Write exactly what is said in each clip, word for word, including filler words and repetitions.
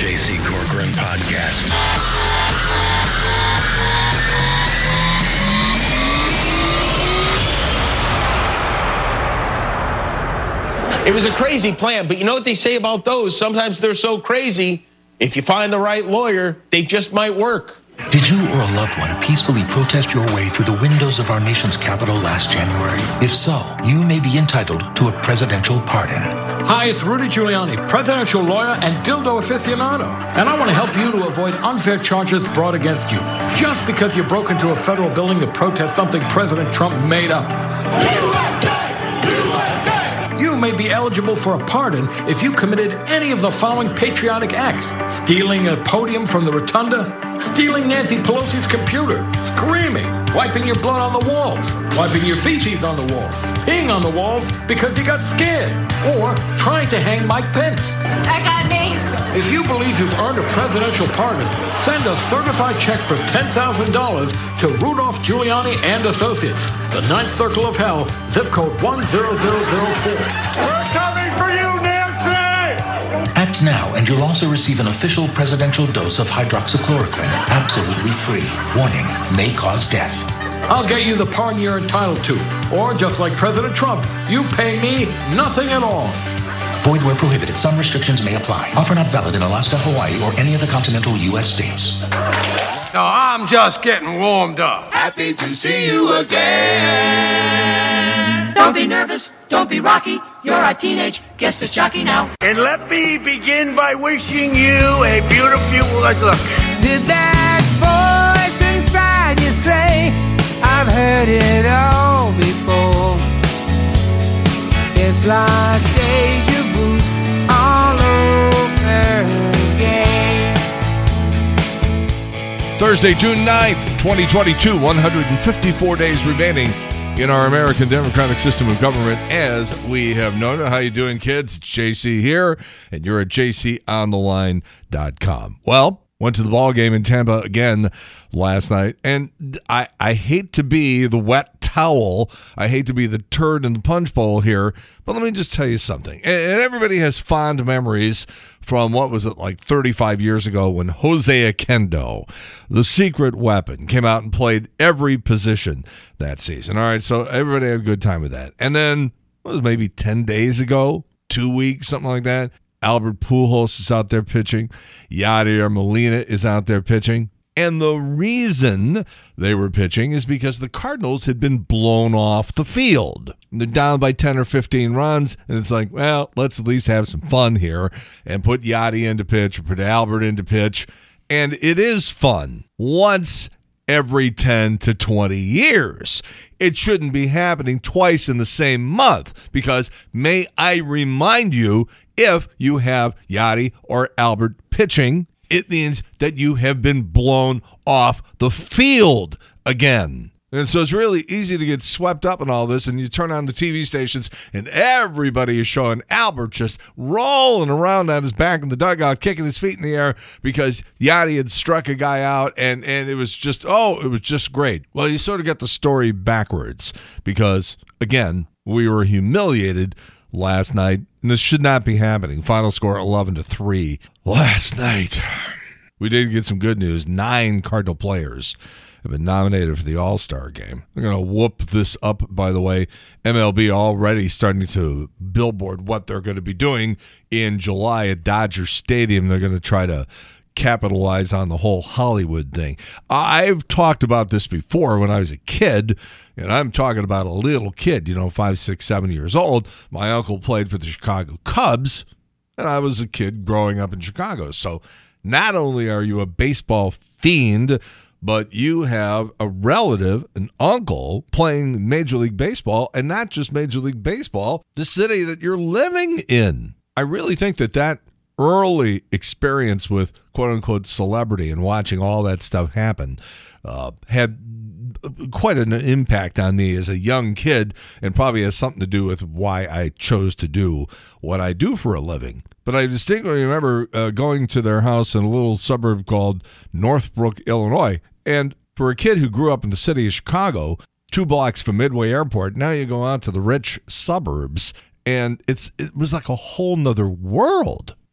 J C Corcoran Podcast. It was a crazy plan, but you know what they say about those? Sometimes they're so crazy, if you find the right lawyer, they just might work. Did you or a loved one peacefully protest your way through the windows of our nation's capital last January? If so, you may be entitled to a presidential pardon. Hi, it's Rudy Giuliani, presidential lawyer and dildo aficionado. And I want to help you to avoid unfair charges brought against you just because you broke into a federal building to protest something President Trump made up. U S A! U S A! You may be eligible for a pardon if you committed any of the following patriotic acts: stealing a podium from the rotunda, stealing Nancy Pelosi's computer, screaming, wiping your blood on the walls, wiping your feces on the walls, peeing on the walls because you got scared, or trying to hang Mike Pence. I got maced. If you believe you've earned a presidential pardon, send a certified check for ten thousand dollars to Rudolph Giuliani and Associates, the Ninth Circle of Hell, zip code one zero zero zero four. We're coming for you, Nancy! Act now, and you'll also receive an official presidential dose of hydroxychloroquine, absolutely free. Warning, may cause death. I'll get you the pardon you're entitled to. Or, just like President Trump, you pay me nothing at all. Void where prohibited. Some restrictions may apply. Offer not valid in Alaska, Hawaii, or any other continental U S states. No, I'm just getting warmed up. Happy to see you again. Don't be nervous. Don't be rocky. You're a teenage guest as jockey now. And let me begin by wishing you a beautiful look. Did that voice inside you say, I've heard it all before? It's like deja vu all over again. Thursday, June ninth, twenty twenty-two, one hundred fifty-four days remaining in our American democratic system of government as we have known it. How you doing, kids? It's J C here, and you're at j c on the line dot com. Well, went to the ball game in Tampa again last night, and I, I hate to be the wet towel. I hate to be the turd in the punch bowl here, but let me just tell you something. And, and everybody has fond memories from, what was it, like thirty-five years ago when Jose Oquendo, the secret weapon, came out and played every position that season. All right, so everybody had a good time with that. And then, what was it, maybe ten days ago, two weeks, something like that, Albert Pujols is out there pitching. Yadier Molina is out there pitching. And the reason they were pitching is because the Cardinals had been blown off the field. They're down by ten or fifteen runs, and it's like, well, let's at least have some fun here and put Yadi into pitch or put Albert into pitch. And it is fun once every ten to twenty years. It shouldn't be happening twice in the same month because, may I remind you, if you have Yadi or Albert pitching, it means that you have been blown off the field again. And so it's really easy to get swept up in all this, and you turn on the T V stations, and everybody is showing Albert just rolling around on his back in the dugout, kicking his feet in the air because Yadi had struck a guy out, and, and it was just, oh, it was just great. Well, you sort of get the story backwards because, again, we were humiliated last night, and this should not be happening. Final score eleven to three. Last night, we did get some good news. Nine Cardinal players have been nominated for the All-Star game. They're going to whoop this up, by the way. M L B already starting to billboard what they're going to be doing in July at Dodger Stadium. They're going to try to capitalize on the whole Hollywood thing. I've talked about this before when I was a kid, and I'm talking about a little kid, you know, five, six, seven years old. My uncle played for the Chicago Cubs, and I was a kid growing up in Chicago. So not only are you a baseball fiend, but you have a relative, an uncle, playing Major League Baseball, and not just Major League Baseball, the city that you're living in. I really think that that early experience with quote-unquote celebrity and watching all that stuff happen uh, had quite an impact on me as a young kid, and probably has something to do with why I chose to do what I do for a living. But I distinctly remember uh, going to their house in a little suburb called Northbrook, Illinois, and for a kid who grew up in the city of Chicago, two blocks from Midway Airport, now you go out to the rich suburbs, and it's it was like a whole nother world.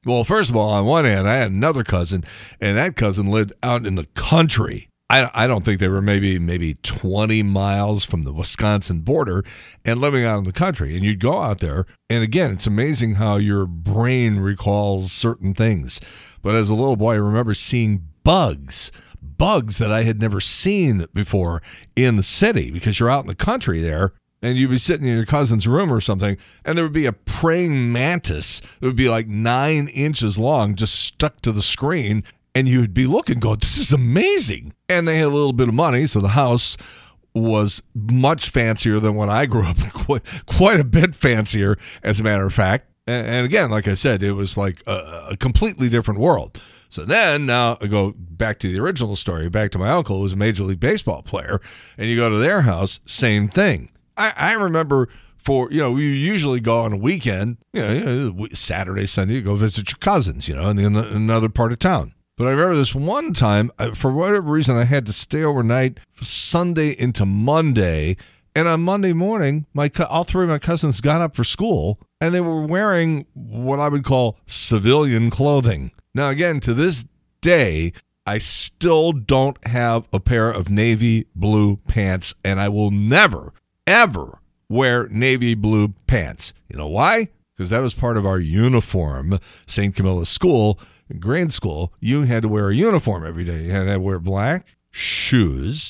Well, first of all, on one hand, I had another cousin, and that cousin lived out in the country. I, I don't think they were maybe maybe twenty miles from the Wisconsin border and living out in the country. And you'd go out there, and again, it's amazing how your brain recalls certain things. But as a little boy, I remember seeing bugs, bugs that I had never seen before in the city, because you're out in the country there, and you'd be sitting in your cousin's room or something, and there would be a praying mantis that would be like nine inches long, just stuck to the screen. And you'd be looking, going, this is amazing. And they had a little bit of money, so the house was much fancier than when I grew up, quite, quite a bit fancier, as a matter of fact. And, and again, like I said, it was like a, a completely different world. So then, now I go back to the original story, back to my uncle, who was a Major League Baseball player, and you go to their house, same thing. I, I remember... For, you know, we usually go on a weekend, you know, Saturday, Sunday, you go visit your cousins, you know, in, the, in another part of town. But I remember this one time, for whatever reason, I had to stay overnight Sunday into Monday. And on Monday morning, my all three of my cousins got up for school, and they were wearing what I would call civilian clothing. Now, again, to this day, I still don't have a pair of navy blue pants, and I will never, ever wear navy blue pants. You know why? Because that was part of our uniform. Saint Camilla School, grade school, you had to wear a uniform every day. You had to wear black shoes,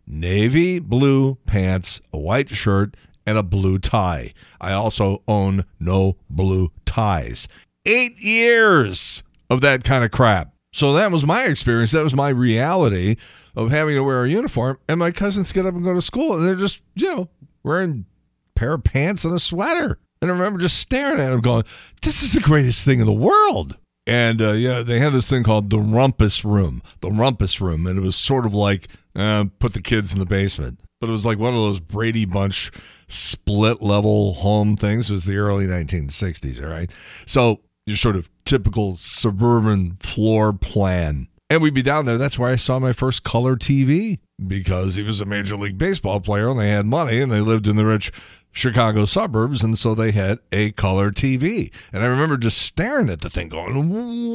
navy blue pants, a white shirt, and a blue tie. I also own no blue ties. Eight years of that kind of crap. So that was my experience. That was my reality of having to wear a uniform. And my cousins get up and go to school, and they're just, you know, wearing pair of pants and a sweater. And I remember just staring at them going, this is the greatest thing in the world. And, uh, yeah, they had this thing called the rumpus room, the rumpus room. And it was sort of like, uh, put the kids in the basement. But it was like one of those Brady Bunch split level home things. It was the early nineteen sixties, all right? So your sort of typical suburban floor plan. And we'd be down there. That's where I saw my first color T V, because he was a Major League Baseball player and they had money and they lived in the rich Chicago suburbs, and so they had a color T V. And I remember just staring at the thing going,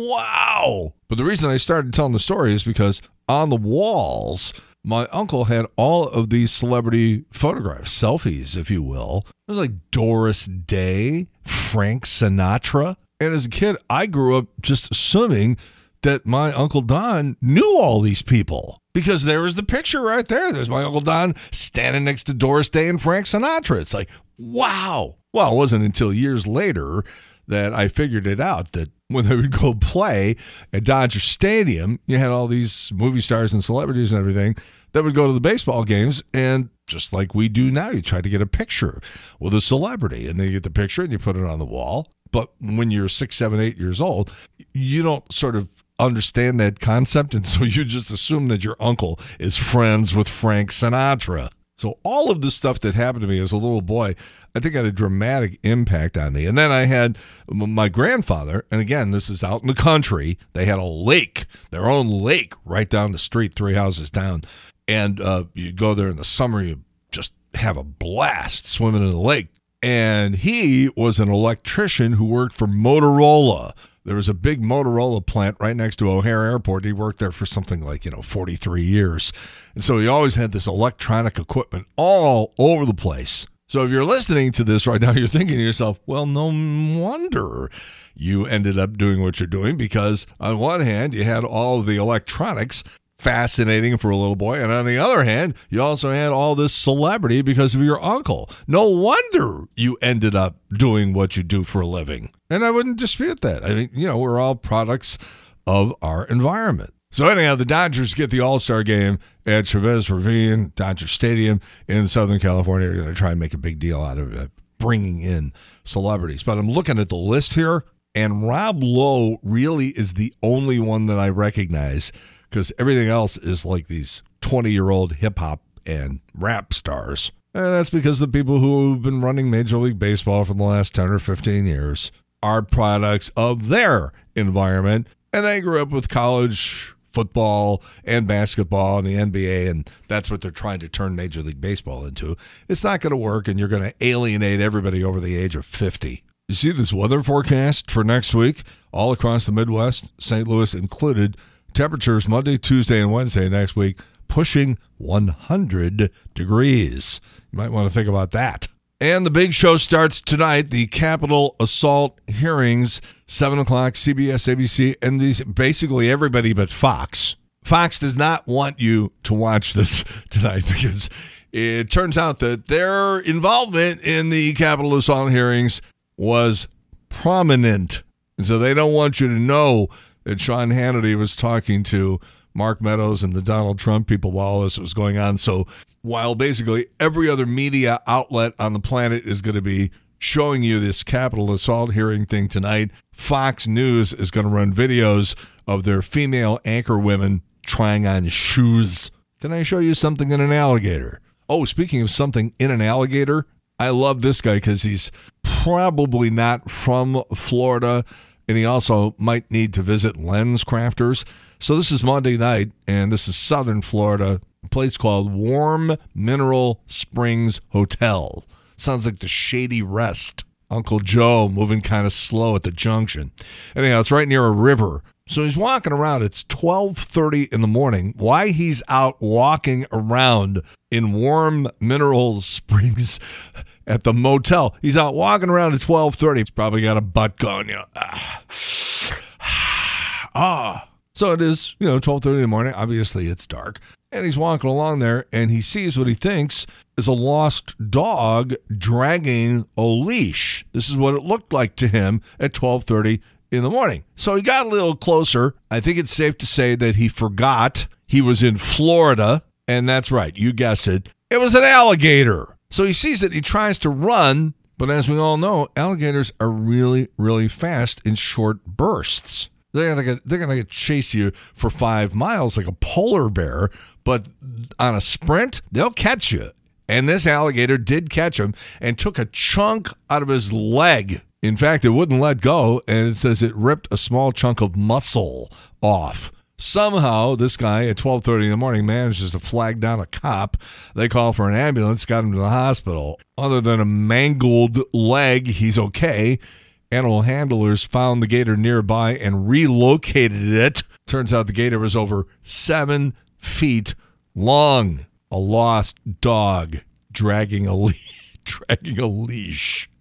wow. But the reason I started telling the story is because on the walls, my uncle had all of these celebrity photographs, selfies, if you will. It was like Doris Day, Frank Sinatra. And as a kid, I grew up just assuming that my Uncle Don knew all these people, because there was the picture right there. There's my Uncle Don standing next to Doris Day and Frank Sinatra. It's like, wow. Well, it wasn't until years later that I figured it out, that when they would go play at Dodger Stadium, you had all these movie stars and celebrities and everything that would go to the baseball games, and just like we do now, you try to get a picture with a celebrity, and then you get the picture and you put it on the wall. But when you're six, seven, eight years old, you don't sort of understand that concept, and so you just assume that your uncle is friends with Frank Sinatra. So all of the stuff that happened to me as a little boy, I think had a dramatic impact on me. And then I had my grandfather, and again, this is out in the country. They had a lake, their own lake, right down the street, three houses down. And uh, you go there in the summer, you just have a blast swimming in the lake. And he was an electrician who worked for Motorola. There was a big Motorola plant right next to O'Hare Airport. He worked there for something like, you know, forty-three years. And so he always had this electronic equipment all over the place. So if you're listening to this right now, you're thinking to yourself, well, no wonder you ended up doing what you're doing, because on one hand, you had all of the electronics, fascinating for a little boy, and on the other hand, you also had all this celebrity because of your uncle. No wonder you ended up doing what you do for a living. And I wouldn't dispute that. I mean, you know, we're all products of our environment. So anyhow, the Dodgers get the All-Star game at Chavez Ravine, Dodger Stadium in Southern California. They're going to try and make a big deal out of it, bringing in celebrities. But I'm looking at the list here, and Rob Lowe really is the only one that I recognize, because everything else is like these twenty-year-old hip-hop and rap stars. And that's because the people who have been running Major League Baseball for the last ten or fifteen years are products of their environment, and they grew up with college football and basketball and the N B A, and that's what they're trying to turn Major League Baseball into. It's not going to work, and you're going to alienate everybody over the age of fifty. You see this weather forecast for next week? All across the Midwest, Saint Louis included. Temperatures Monday, Tuesday, and Wednesday next week pushing one hundred degrees. You might want to think about that. And the big show starts tonight, the Capitol assault hearings, seven o'clock, C B S, A B C, and these, basically everybody but Fox. Fox does not want you to watch this tonight because it turns out that their involvement in the Capitol assault hearings was prominent. And so they don't want you to know that Sean Hannity was talking to Mark Meadows and the Donald Trump people while all this was going on. So while basically every other media outlet on the planet is going to be showing you this Capitol assault hearing thing tonight, Fox News is going to run videos of their female anchor women trying on shoes. Can I show you something in an alligator? Oh, speaking of something in an alligator, I love this guy because he's probably not from Florida, and he also might need to visit Lens Crafters. So this is Monday night, and this is Southern Florida, a place called Warm Mineral Springs Hotel. Sounds like the Shady Rest. Uncle Joe moving kind of slow at the junction. Anyhow, it's right near a river. So he's walking around. It's twelve thirty in the morning. Why he's out walking around in Warm Mineral Springs at the motel. He's out walking around at twelve thirty. He's probably got a butt going, you know. Ah. ah. So it is, you know, twelve thirty in the morning. Obviously, it's dark. And he's walking along there, and he sees what he thinks is a lost dog dragging a leash. This is what it looked like to him at twelve thirty in the morning. So he got a little closer. I think it's safe to say that he forgot he was in Florida. And that's right. You guessed it. It was an alligator. So he sees it. He tries to run. But as we all know, alligators are really, really fast in short bursts. They're going they're going to chase you for five miles like a polar bear. But on a sprint, they'll catch you. And this alligator did catch him and took a chunk out of his leg. In fact, it wouldn't let go, and it says it ripped a small chunk of muscle off. Somehow, this guy at twelve thirty in the morning manages to flag down a cop. They call for an ambulance, got him to the hospital. Other than a mangled leg, he's okay. Animal handlers found the gator nearby and relocated it. Turns out the gator was over seven feet long. A lost dog dragging a le- dragging a leash.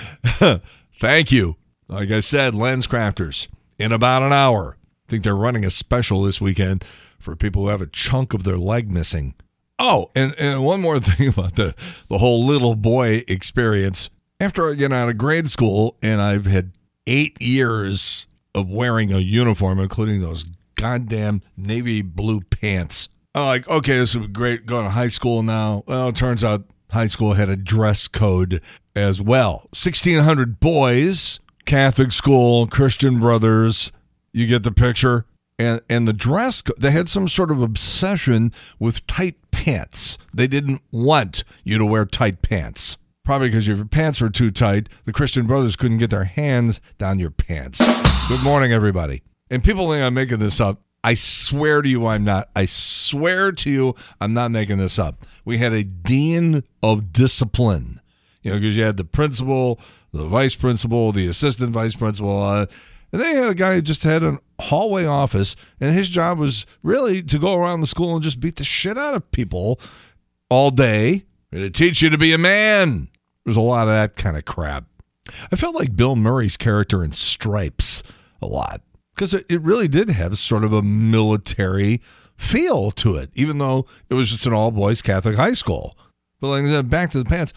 Thank you. Like I said, Lens Crafters, in about an hour. I think they're running a special this weekend for people who have a chunk of their leg missing. Oh, and, and one more thing about the, the whole little boy experience. After I get out of grade school, and I've had eight years of wearing a uniform, including those goddamn navy blue pants. I'm like, okay, this would be great going to high school now. Well, it turns out high school had a dress code as well. sixteen hundred boys, Catholic school, Christian Brothers. You get the picture. And and the dress code, they had some sort of obsession with tight pants. They didn't want you to wear tight pants. Probably because if your pants were too tight, the Christian Brothers couldn't get their hands down your pants. Good morning, everybody. And people think I'm making this up. I swear to you I'm not. I swear to you I'm not making this up. We had a dean of discipline, you know, because you had the principal, the vice principal, the assistant vice principal, uh, and they had a guy who just had a hallway office, and his job was really to go around the school and just beat the shit out of people all day and to teach you to be a man. There's a lot of that kind of crap. I felt like Bill Murray's character in Stripes a lot. Because it, it really did have sort of a military feel to it, even though it was just an all-boys Catholic high school. But like I said, back to the pants,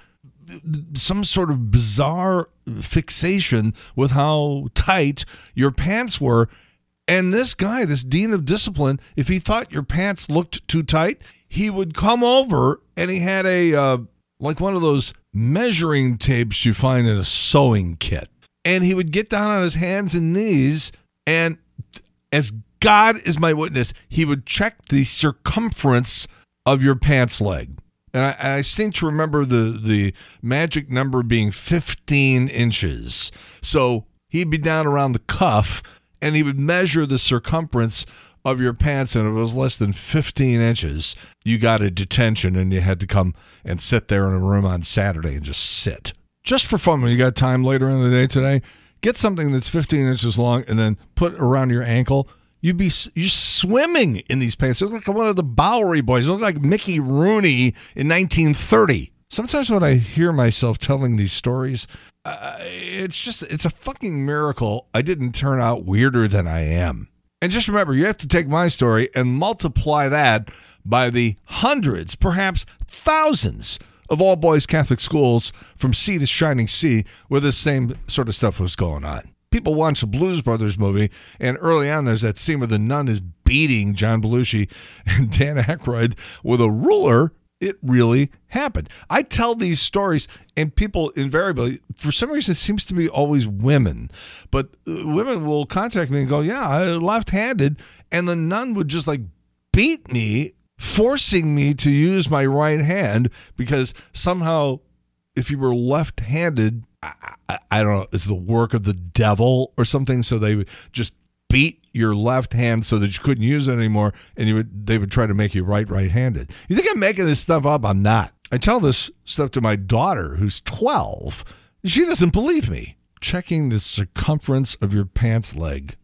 some sort of bizarre fixation with how tight your pants were. And this guy, this dean of discipline, if he thought your pants looked too tight, he would come over and he had a, uh, like one of those measuring tapes you find in a sewing kit. And he would get down on his hands and knees, and as God is my witness, he would check the circumference of your pants leg. And I, I seem to remember the, the magic number being fifteen inches. So he'd be down around the cuff, and he would measure the circumference of your pants, and if it was less than fifteen inches, you got a detention, and you had to come and sit there in a room on Saturday and just sit. just for fun, when you got time later in the day today, get something that's fifteen inches long and then put it around your ankle. You'd be you're swimming in these pants. You look like one of the Bowery Boys. You look like Mickey Rooney in nineteen thirty. Sometimes when I hear myself telling these stories, uh, it's just, it's a fucking miracle I didn't turn out weirder than I am. And just remember, you have to take my story and multiply that by the hundreds, perhaps thousands of all-boys Catholic schools from sea to shining sea where this same sort of stuff was going on. People watch the Blues Brothers movie, and early on there's that scene where the nun is beating John Belushi and Dan Aykroyd with a ruler. It really happened. I tell these stories, and people invariably, for some reason, it seems to be always women. But uh, women will contact me and go, yeah, I left-handed. And the nun would just like beat me, forcing me to use my right hand because somehow if you were left-handed, I, I, I don't know, it's the work of the devil or something. So they would just beat your left hand so that you couldn't use it anymore, and you would they would try to make you right right-handed. You think I'm making this stuff up? I'm not. I tell this stuff to my daughter, who's twelve. She doesn't believe me. Checking the circumference of your pants leg.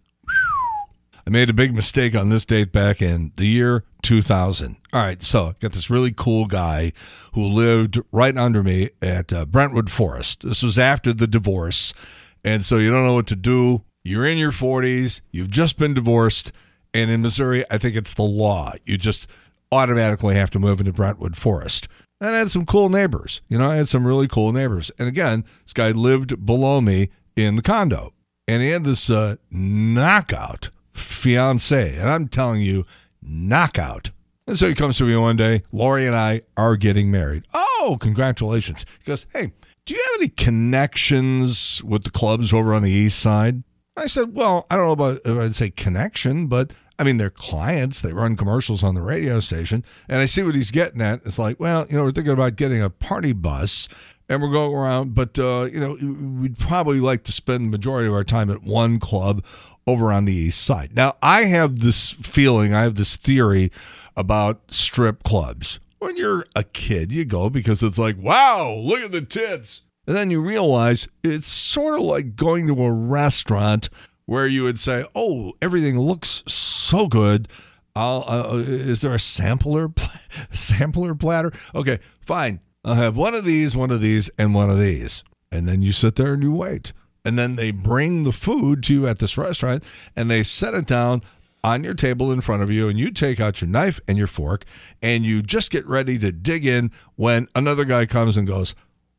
I made a big mistake on this date back in the year two thousand. All right, so got this really cool guy who lived right under me at uh, Brentwood Forest. This was after the divorce, and so you don't know what to do. You're in your forties, you've just been divorced, and in Missouri, I think it's the law. You just automatically have to move into Brentwood Forest. And I had some cool neighbors. You know, I had some really cool neighbors. And again, this guy lived below me in the condo. And he had this uh, knockout fiance. And I'm telling you, knockout. And so he comes to me one day, Lori and I are getting married. Oh, congratulations. He goes, hey, do you have any connections with the clubs over on the east side? I said, well, I don't know about if I'd say connection, but I mean, they're clients. They run commercials on the radio station. And I see what he's getting at. It's like, well, you know, we're thinking about getting a party bus and we're going around, but, uh, you know, we'd probably like to spend the majority of our time at one club over on the east side. Now, I have this feeling, I have this theory about strip clubs. When you're a kid, you go because it's like, wow, look at the tits. And then you realize it's sort of like going to a restaurant where you would say, oh, everything looks so good. I'll, uh, is there a sampler, sampler platter? Okay, fine. I'll have one of these, one of these, and one of these. And then you sit there and you wait. And then they bring the food to you at this restaurant, and they set it down on your table in front of you, and you take out your knife and your fork, and you just get ready to dig in when another guy comes and goes,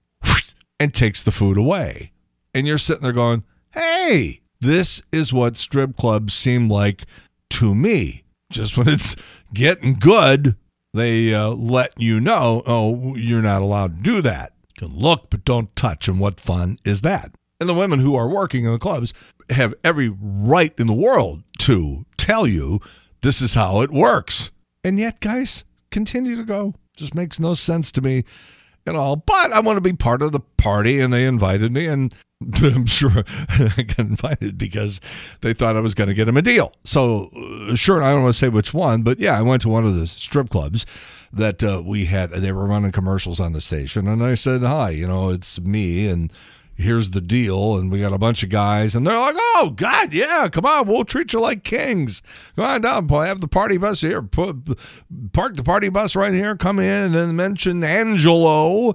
and takes the food away. And you're sitting there going, hey, this is what strip clubs seem like to me. Just when it's getting good, they uh, let you know, oh, you're not allowed to do that. You can look, but don't touch. And what fun is that? And the women who are working in the clubs have every right in the world to tell you this is how it works. And yet, guys, continue to go. Just makes no sense to me at all. But I want to be part of the party, and they invited me, and I'm sure I got invited because they thought I was going to get them a deal. So, uh, sure, I don't want to say which one, but yeah, I went to one of the strip clubs that uh, we had. They were running commercials on the station, and I said, hi, you know, it's me, and here's the deal. And we got a bunch of guys, and they're like, oh, God, yeah, come on, we'll treat you like kings. Come on down, have the party bus here. Put, park the party bus right here, come in, and then mention Angelo,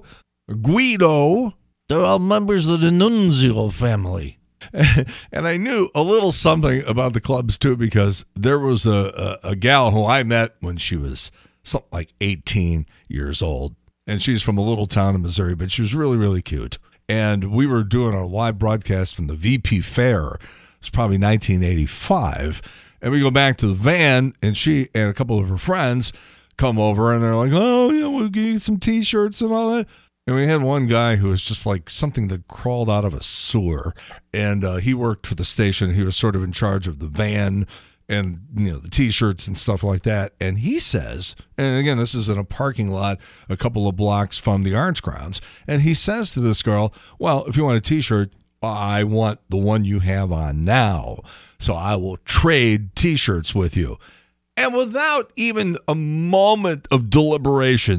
Guido. They're all members of the Nunzio family. And I knew a little something about the clubs, too, because there was a, a, a gal who I met when she was something like eighteen years old. And she's from a little town in Missouri, but she was really, really cute. And we were doing our live broadcast from the V P Fair. It was probably nineteen eighty-five. And we go back to the van, and she and a couple of her friends come over, and they're like, oh, yeah, we'll give you some T-shirts and all that. And we had one guy who was just like something that crawled out of a sewer. And uh, he worked for the station. He was sort of in charge of the van and, you know, the T-shirts and stuff like that. And he says, and again, this is in a parking lot a couple of blocks from the Arts Grounds. And he says to this girl, well, if you want a T-shirt, I want the one you have on now. So I will trade T-shirts with you. And without even a moment of deliberation,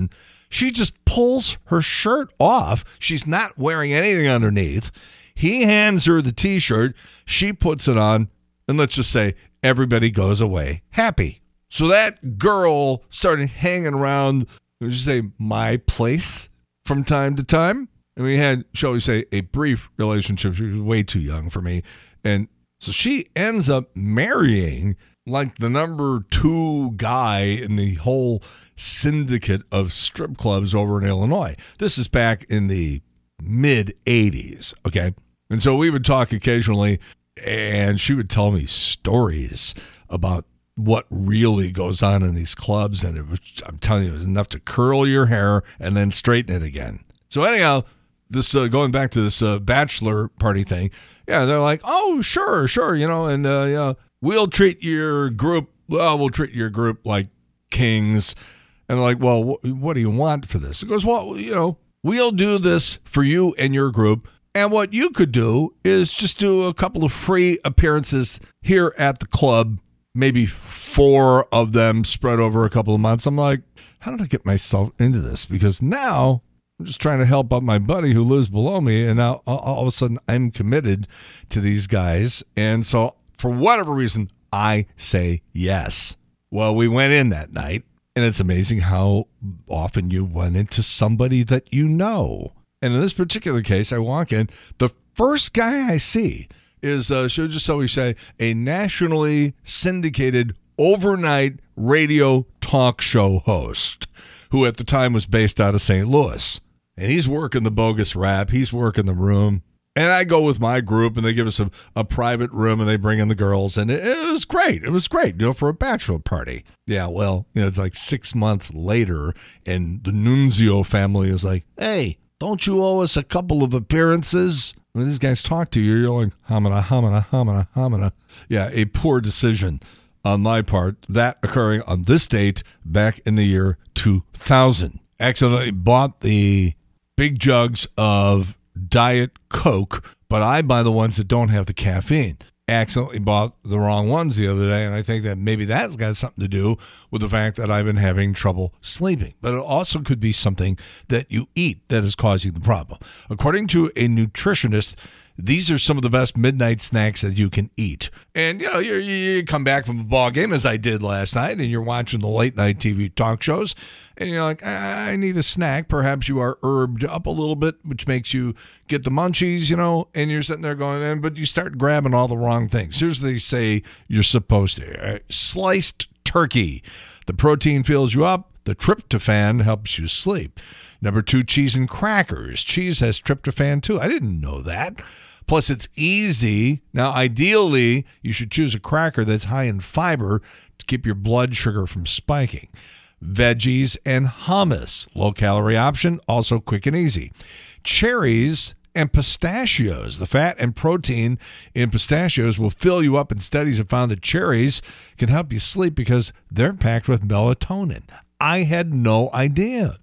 She just pulls her shirt off. She's not wearing anything underneath. He hands her the T-shirt. She puts it on, and let's just say everybody goes away happy. So that girl started hanging around, would you say, my place from time to time. And we had, shall we say, a brief relationship. She was way too young for me. And so she ends up marrying like the number two guy in the whole syndicate of strip clubs over in Illinois. This is back in the mid eighties, okay? And so we would talk occasionally, and she would tell me stories about what really goes on in these clubs. And it was, I'm telling you, it was enough to curl your hair and then straighten it again. So anyhow, this uh, going back to this uh, bachelor party thing, yeah, they're like, oh, sure, sure, you know, and uh, you know, we'll treat your group, well, we'll treat your group like kings. And they're like, well, wh- what do you want for this? It goes, well, you know, we'll do this for you and your group. And what you could do is just do a couple of free appearances here at the club, maybe four of them spread over a couple of months. I'm like, how did I get myself into this? Because now I'm just trying to help out my buddy who lives below me, and now all of a sudden I'm committed to these guys. And so for whatever reason, I say yes. Well, we went in that night, and it's amazing how often you run into somebody that you know. And in this particular case, I walk in, the first guy I see is, uh, should just so we say, a nationally syndicated overnight radio talk show host who at the time was based out of Saint Louis. And he's working the bogus rap. He's working the room. And I go with my group, and they give us a, a private room, and they bring in the girls. And it, it was great. It was great, you know, for a bachelor party. Yeah, well, you know, it's like six months later, and the Nunzio family is like, hey, don't you owe us a couple of appearances? When these guys talk to you, you're like, hamana, hamana, hamana, hamana. Yeah, a poor decision on my part, that occurring on this date back in the year two thousand. Accidentally bought the big jugs of Diet Coke, but I buy the ones that don't have the caffeine. Accidentally bought the wrong ones the other day, and I think that maybe that's got something to do with the fact that I've been having trouble sleeping. But it also could be something that you eat that is causing the problem. According to a nutritionist, these are some of the best midnight snacks that you can eat. And, you know, you, you come back from a ball game, as I did last night, and you're watching the late night T V talk shows, and you're like, I, I need a snack. Perhaps you are herbed up a little bit, which makes you get the munchies, you know, and you're sitting there going, in, but you start grabbing all the wrong things. Here's what they say you're supposed to. Right? Sliced turkey. The protein fills you up. The tryptophan helps you sleep. Number two, cheese and crackers. Cheese has tryptophan, too. I didn't know that. Plus, it's easy. Now, ideally, you should choose a cracker that's high in fiber to keep your blood sugar from spiking. Veggies and hummus. Low-calorie option, also quick and easy. Cherries and pistachios. The fat and protein in pistachios will fill you up, and studies have found that cherries can help you sleep because they're packed with melatonin. I had no idea.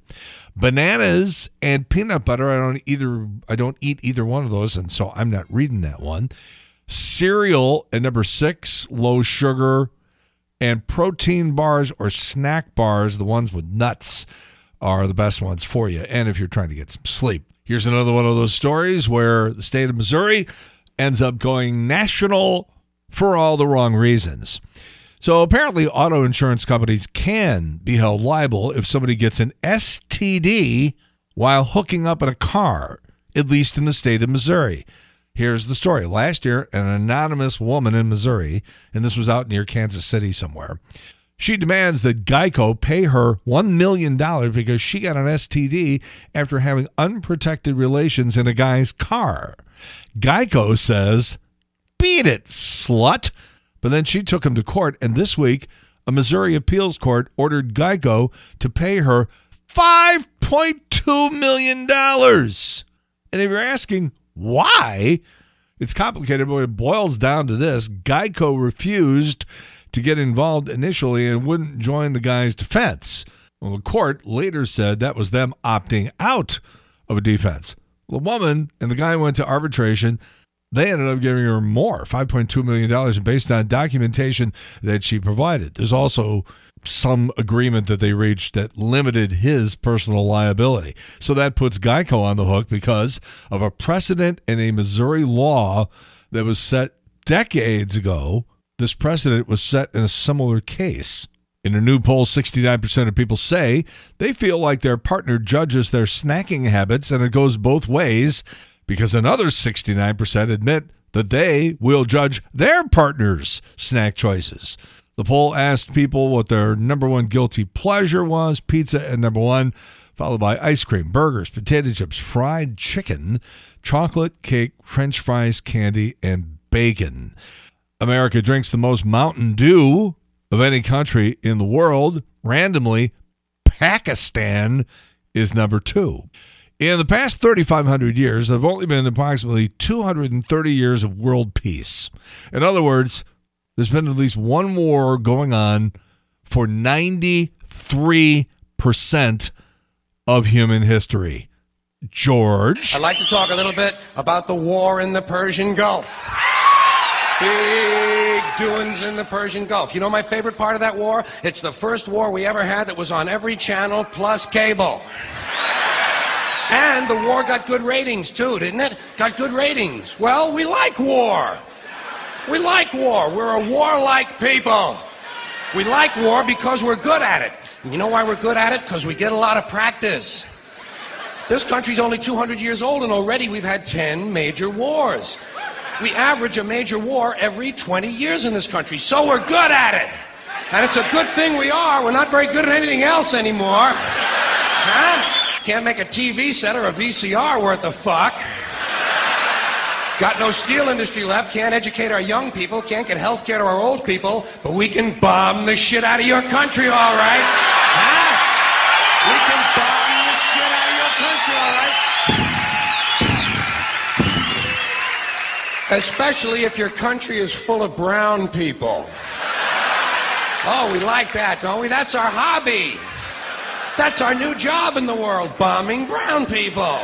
Bananas and peanut butter. I don't either. I don't eat either one of those, and so I'm not reading that one. Cereal and number six, low sugar, and protein bars or snack bars. The ones with nuts are the best ones for you. And if you're trying to get some sleep, here's another one of those stories where the state of Missouri ends up going national for all the wrong reasons. So apparently auto insurance companies can be held liable if somebody gets an S T D while hooking up in a car, at least in the state of Missouri. Here's the story. Last year, an anonymous woman in Missouri, and this was out near Kansas City somewhere, she demands that Geico pay her one million dollars because she got an S T D after having unprotected relations in a guy's car. Geico says, beat it, slut. But then she took him to court, and this week, a Missouri appeals court ordered Geico to pay her five point two million dollars. And if you're asking why, it's complicated, but it boils down to this. Geico refused to get involved initially and wouldn't join the guy's defense. Well, the court later said that was them opting out of a defense. The woman and the guy went to arbitration. They ended up giving her more, five point two million dollars, based on documentation that she provided. There's also some agreement that they reached that limited his personal liability. So that puts Geico on the hook because of a precedent in a Missouri law that was set decades ago. This precedent was set in a similar case. In a new poll, sixty-nine percent of people say they feel like their partner judges their snacking habits, and it goes both ways because another sixty-nine percent admit that they will judge their partner's snack choices. The poll asked people what their number one guilty pleasure was. Pizza at number one, followed by ice cream, burgers, potato chips, fried chicken, chocolate cake, French fries, candy, and bacon. America drinks the most Mountain Dew of any country in the world. Randomly, Pakistan is number two. In the past thirty-five hundred years, there have only been approximately two hundred thirty years of world peace. In other words, there's been at least one war going on for ninety-three percent of human history. George? I'd like to talk a little bit about the war in the Persian Gulf. Big doings in the Persian Gulf. You know my favorite part of that war? It's the first war we ever had that was on every channel plus cable. And the war got good ratings too, didn't it? Got good ratings. Well, we like war. We like war. We're a warlike people. We like war because we're good at it. And you know why we're good at it? Because we get a lot of practice. This country's only two hundred years old, and already we've had ten major wars. We average a major war every twenty years in this country, so we're good at it. And it's a good thing we are. We're not very good at anything else anymore. Huh? Can't make a T V set or a V C R worth the fuck. Got no steel industry left, can't educate our young people, can't get health care to our old people, but we can bomb the shit out of your country, all right? Huh? We can bomb the shit out of your country, all right? Especially if your country is full of brown people. Oh, we like that, don't we? That's our hobby. That's our new job in the world, bombing brown people.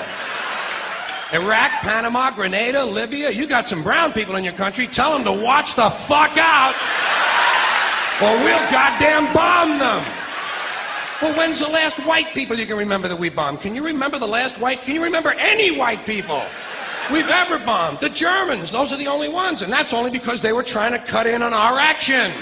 Iraq, Panama, Grenada, Libya, you got some brown people in your country. Tell them to watch the fuck out, or we'll goddamn bomb them. Well, when's the last white people you can remember that we bombed? Can you remember the last white? Can you remember any white people we've ever bombed? The Germans, those are the only ones, and that's only because they were trying to cut in on our action.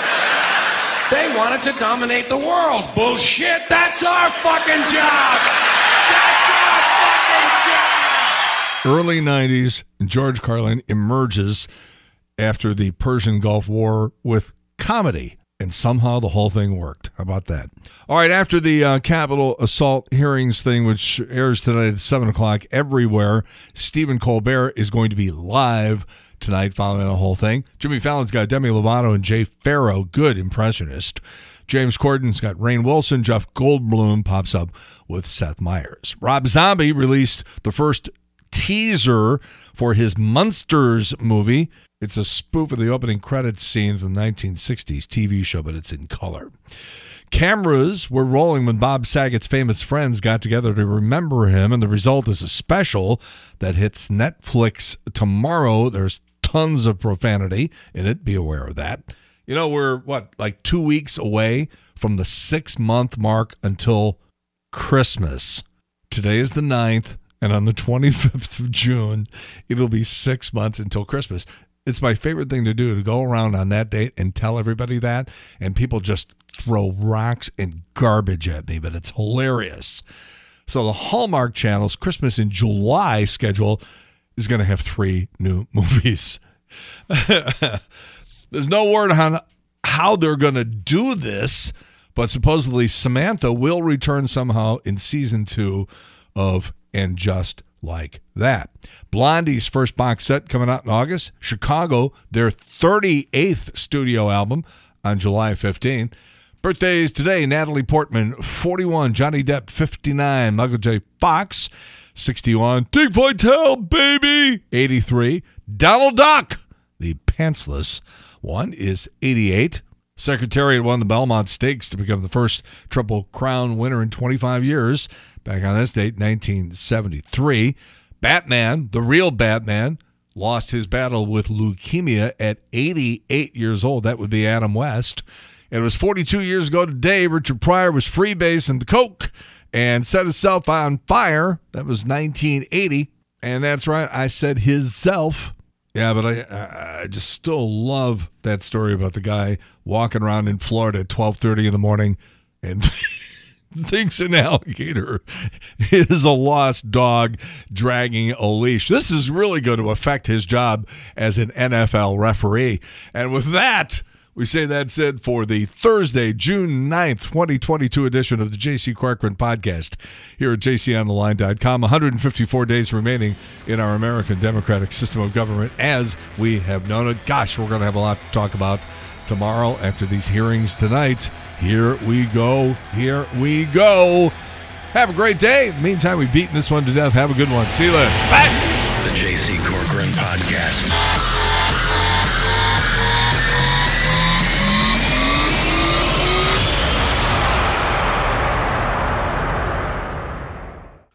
They wanted to dominate the world. Bullshit, that's our fucking job. That's our fucking job. Early nineties, George Carlin emerges after the Persian Gulf War with comedy, and somehow the whole thing worked. How about that? All right, after the uh, Capitol assault hearings thing, which airs tonight at seven o'clock everywhere, Stephen Colbert is going to be live tonight following the whole thing. Jimmy Fallon's got Demi Lovato and Jay Farrow, good impressionist. James Corden's got Rainn Wilson. Jeff Goldblum pops up with Seth Meyers. Rob Zombie released the first teaser for his Munsters movie. It's a spoof of the opening credits scene from the nineteen sixties T V show, but it's in color. Cameras were rolling when Bob Saget's famous friends got together to remember him, and the result is a special that hits Netflix tomorrow. There's tons of profanity in it. Be aware of that. You know, we're, what, like two weeks away from the six-month mark until Christmas. Today is the ninth. And on the twenty-fifth of June, it'll be six months until Christmas. It's my favorite thing to do, to go around on that date and tell everybody that, and people just throw rocks and garbage at me, but it's hilarious. So the Hallmark Channel's Christmas in July schedule is going to have three new movies. There's no word on how they're going to do this, but supposedly Samantha will return somehow in season two of And Just Like That. Blondie's first box set coming out in August. Chicago, their thirty-eighth studio album on July fifteenth. Birthdays today, Natalie Portman, forty-one. Johnny Depp, fifty-nine. Michael J. Fox, sixty-one. Dick Vitale, baby, eighty-three. Donald Duck, the pantsless one, is eighty-eight. Secretariat won the Belmont Stakes to become the first Triple Crown winner in twenty-five years. Back on this date, nineteen seventy-three. Batman, the real Batman, lost his battle with leukemia at eighty-eight years old. That would be Adam West. And it was forty-two years ago today. Richard Pryor was freebasing the coke and set himself on fire. That was nineteen eighty. And that's right, I said his self. Yeah, but I I just still love that story about the guy walking around in Florida at twelve thirty in the morning and thinks an alligator is a lost dog dragging a leash. This is really going to affect his job as an N F L referee. And with that, we say that's it for the Thursday, June ninth, twenty twenty-two edition of the J C Corcoran Podcast here at j c on the line dot com. one hundred fifty-four days remaining in our American democratic system of government as we have known it. Gosh, we're going to have a lot to talk about tomorrow after these hearings tonight. Here we go. Here we go. Have a great day. In the meantime, we've beaten this one to death. Have a good one. See you later. Bye. The J C Corcoran Podcast.